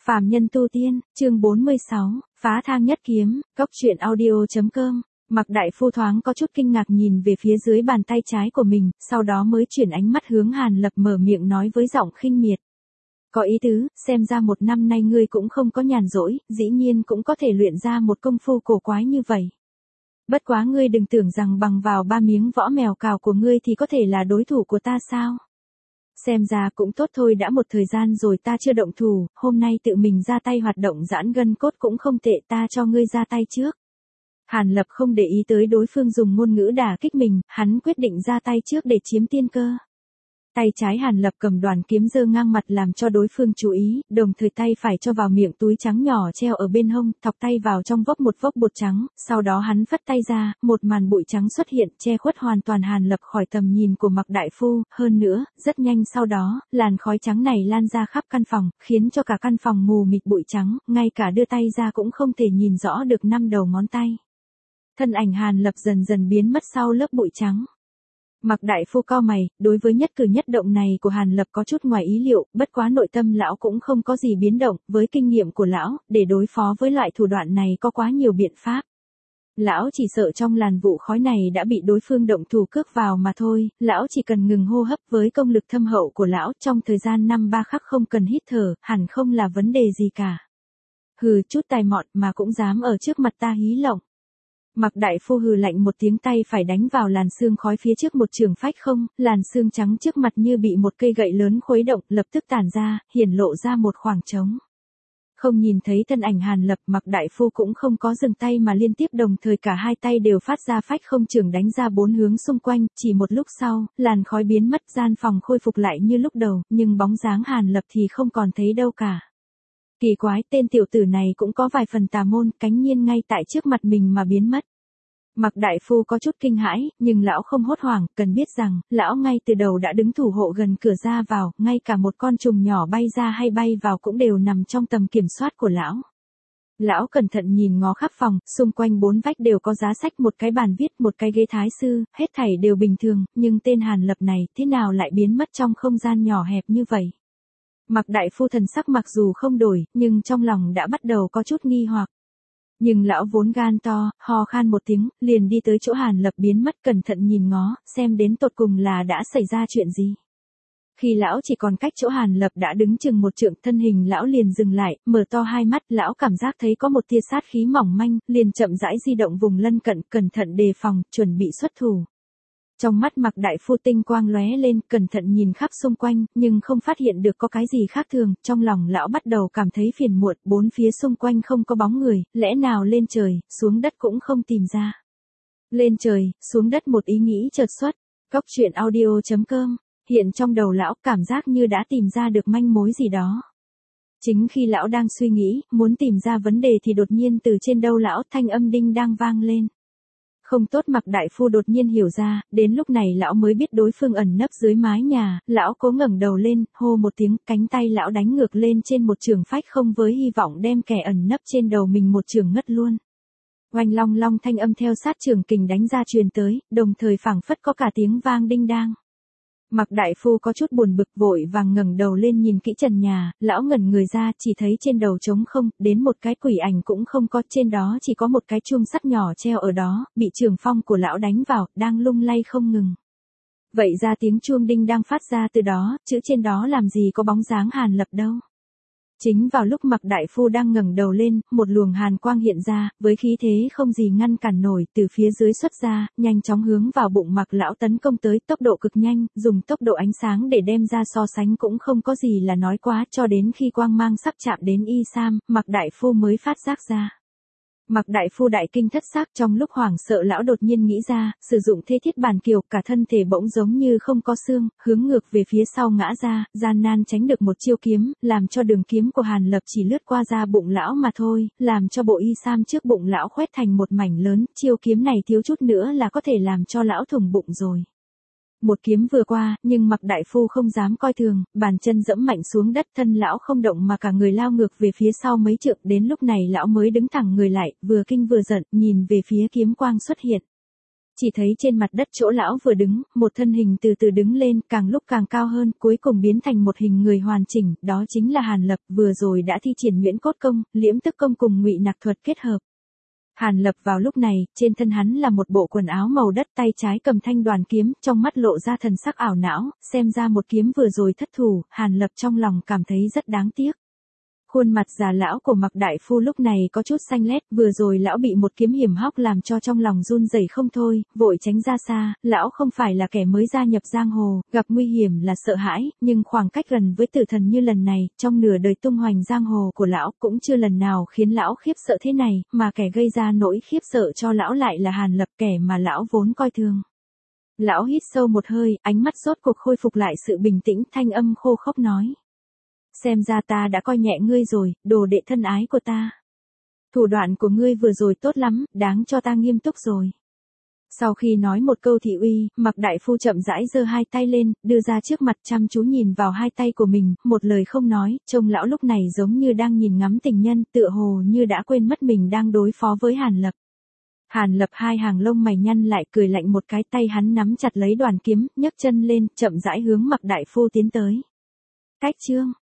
Phàm nhân tu tiên, chương 46, phá thang nhất kiếm, cốc truyện audio.com. Mạc Đại Phu thoáng có chút kinh ngạc nhìn về phía dưới bàn tay trái của mình, sau đó mới chuyển ánh mắt hướng Hàn Lập mở miệng nói với giọng khinh miệt. Có ý tứ, xem ra một năm nay ngươi cũng không có nhàn rỗi, dĩ nhiên cũng có thể luyện ra một công phu cổ quái như vậy. Bất quá ngươi đừng tưởng rằng bằng vào 3 miếng võ mèo cào của ngươi thì có thể là đối thủ của ta sao? Xem ra cũng tốt thôi, đã một thời gian rồi ta chưa động thủ, hôm nay tự mình ra tay hoạt động giãn gân cốt cũng không tệ, ta cho ngươi ra tay trước. Hàn Lập không để ý tới đối phương dùng ngôn ngữ đả kích mình, hắn quyết định ra tay trước để chiếm tiên cơ. Tay trái Hàn Lập cầm đoàn kiếm giơ ngang mặt làm cho đối phương chú ý, đồng thời tay phải cho vào miệng túi trắng nhỏ treo ở bên hông, thọc tay vào trong vốc một vốc bột trắng, sau đó hắn phất tay ra, một màn bụi trắng xuất hiện, che khuất hoàn toàn Hàn Lập khỏi tầm nhìn của Mạc Đại Phu, hơn nữa, rất nhanh sau đó, làn khói trắng này lan ra khắp căn phòng, khiến cho cả căn phòng mù mịt bụi trắng, ngay cả đưa tay ra cũng không thể nhìn rõ được 5 đầu ngón tay. Thân ảnh Hàn Lập dần dần biến mất sau lớp bụi trắng. Mạc Đại Phu cau mày, đối với nhất cử nhất động này của Hàn Lập có chút ngoài ý liệu, bất quá nội tâm lão cũng không có gì biến động, với kinh nghiệm của lão, để đối phó với loại thủ đoạn này có quá nhiều biện pháp. Lão chỉ sợ trong làn vụ khói này đã bị đối phương động thủ cước vào mà thôi, lão chỉ cần ngừng hô hấp với công lực thâm hậu của lão trong thời gian 5-3 khắc không cần hít thở, hẳn không là vấn đề gì cả. Hừ, chút tài mọn mà cũng dám ở trước mặt ta hí lộng. Mạc Đại Phu hừ lạnh một tiếng, tay phải đánh vào làn xương khói phía trước một trường phách không, làn xương trắng trước mặt như bị một cây gậy lớn khuấy động, lập tức tản ra, hiển lộ ra một khoảng trống. Không nhìn thấy thân ảnh Hàn Lập, Mạc Đại Phu cũng không có dừng tay mà liên tiếp đồng thời cả hai tay đều phát ra phách không trường đánh ra 4 hướng xung quanh, chỉ một lúc sau, làn khói biến mất, gian phòng khôi phục lại như lúc đầu, nhưng bóng dáng Hàn Lập thì không còn thấy đâu cả. Kỳ quái, tên tiểu tử này cũng có vài phần tà môn, cánh nhiên ngay tại trước mặt mình mà biến mất. Mạc Đại Phu có chút kinh hãi, nhưng lão không hốt hoảng, cần biết rằng, lão ngay từ đầu đã đứng thủ hộ gần cửa ra vào, ngay cả một con trùng nhỏ bay ra hay bay vào cũng đều nằm trong tầm kiểm soát của lão. Lão cẩn thận nhìn ngó khắp phòng, xung quanh 4 vách đều có giá sách, một cái bàn viết, một cái ghế thái sư, hết thảy đều bình thường, nhưng tên Hàn Lập này thế nào lại biến mất trong không gian nhỏ hẹp như vậy? Mạc Đại Phu thần sắc mặc dù không đổi, nhưng trong lòng đã bắt đầu có chút nghi hoặc. Nhưng lão vốn gan to, ho khan một tiếng, liền đi tới chỗ Hàn Lập biến mất, cẩn thận nhìn ngó, xem đến tột cùng là đã xảy ra chuyện gì. Khi lão chỉ còn cách chỗ Hàn Lập đã đứng chừng một trượng, thân hình lão liền dừng lại, mở to hai mắt, lão cảm giác thấy có một tia sát khí mỏng manh, liền chậm rãi di động vùng lân cận, cẩn thận đề phòng, chuẩn bị xuất thủ. Trong mắt Mạc Đại Phu tinh quang lóe lên, cẩn thận nhìn khắp xung quanh, nhưng không phát hiện được có cái gì khác thường, trong lòng lão bắt đầu cảm thấy phiền muộn, bốn phía xung quanh không có bóng người, lẽ nào lên trời, xuống đất cũng không tìm ra. Lên trời, xuống đất, một ý nghĩ chợt xuất, cốc truyện audio.com, hiện trong đầu lão cảm giác như đã tìm ra được manh mối gì đó. Chính khi lão đang suy nghĩ, muốn tìm ra vấn đề thì đột nhiên từ trên đầu lão thanh âm đinh đang vang lên. Không tốt, Mạc Đại Phu đột nhiên hiểu ra, đến lúc này lão mới biết đối phương ẩn nấp dưới mái nhà, lão cố ngẩng đầu lên, hô một tiếng, cánh tay lão đánh ngược lên trên một trường phách không với hy vọng đem kẻ ẩn nấp trên đầu mình một trường ngất luôn. Oanh long long thanh âm theo sát trường kình đánh ra truyền tới, đồng thời phảng phất có cả tiếng vang đinh đang. Mạc Đại Phu có chút buồn bực, vội vàng ngẩng đầu lên nhìn kỹ trần nhà, lão ngẩn người ra, chỉ thấy trên đầu trống không, đến một cái quỷ ảnh cũng không có, trên đó chỉ có một cái chuông sắt nhỏ treo ở đó, bị trường phong của lão đánh vào, đang lung lay không ngừng. Vậy ra tiếng chuông đinh đang phát ra từ đó, chữ trên đó làm gì có bóng dáng Hàn Lập đâu. Chính vào lúc Mạc Đại Phu đang ngẩng đầu lên, một luồng hàn quang hiện ra, với khí thế không gì ngăn cản nổi, từ phía dưới xuất ra, nhanh chóng hướng vào bụng Mạc lão tấn công tới, tốc độ cực nhanh, dùng tốc độ ánh sáng để đem ra so sánh cũng không có gì là nói quá, cho đến khi quang mang sắp chạm đến y sam, Mạc Đại Phu mới phát giác ra. Mạc Đại Phu đại kinh thất xác, trong lúc hoảng sợ lão đột nhiên nghĩ ra, sử dụng thế thiết bản kiều, cả thân thể bỗng giống như không có xương, hướng ngược về phía sau ngã ra, gian nan tránh được một chiêu kiếm, làm cho đường kiếm của Hàn Lập chỉ lướt qua da bụng lão mà thôi, làm cho bộ y sam trước bụng lão khoét thành một mảnh lớn, chiêu kiếm này thiếu chút nữa là có thể làm cho lão thủng bụng rồi. Một kiếm vừa qua, nhưng Mạc Đại Phu không dám coi thường, bàn chân dẫm mạnh xuống đất, thân lão không động mà cả người lao ngược về phía sau mấy trượng, đến lúc này lão mới đứng thẳng người lại, vừa kinh vừa giận, nhìn về phía kiếm quang xuất hiện. chỉ thấy trên mặt đất chỗ lão vừa đứng, một thân hình từ từ đứng lên, càng lúc càng cao hơn, cuối cùng biến thành một hình người hoàn chỉnh, đó chính là Hàn Lập, vừa rồi đã thi triển Nguyễn Cốt Công, Liễm Tức Công cùng Ngụy Nặc thuật kết hợp. Hàn Lập vào lúc này, trên thân hắn là một bộ quần áo màu đất, tay trái cầm thanh đoàn kiếm, trong mắt lộ ra thần sắc ảo não, xem ra một kiếm vừa rồi thất thủ, Hàn Lập trong lòng cảm thấy rất đáng tiếc. Khuôn mặt già lão của Mạc đại phu lúc này có chút xanh lét, vừa rồi lão bị một kiếm hiểm hóc làm cho trong lòng run rẩy không thôi, vội tránh ra xa, lão không phải là kẻ mới gia nhập giang hồ, gặp nguy hiểm là sợ hãi, nhưng khoảng cách gần với tử thần như lần này, trong nửa đời tung hoành giang hồ của lão cũng chưa lần nào khiến lão khiếp sợ thế này, mà kẻ gây ra nỗi khiếp sợ cho lão lại là Hàn Lập, kẻ mà lão vốn coi thường. Lão hít sâu một hơi, ánh mắt rốt cuộc khôi phục lại sự bình tĩnh, thanh âm khô khốc nói. Xem ra ta đã coi nhẹ ngươi rồi, đồ đệ thân ái của ta. Thủ đoạn của ngươi vừa rồi tốt lắm, đáng cho ta nghiêm túc rồi. Sau khi nói một câu thị uy, Mạc đại phu chậm rãi giơ hai tay lên, đưa ra trước mặt chăm chú nhìn vào hai tay của mình, một lời không nói, trông lão lúc này giống như đang nhìn ngắm tình nhân, tựa hồ như đã quên mất mình đang đối phó với Hàn Lập. Hàn Lập hai hàng lông mày nhăn lại, cười lạnh một cái, tay hắn nắm chặt lấy đoàn kiếm, nhấc chân lên, chậm rãi hướng Mạc đại phu tiến tới. Cách chương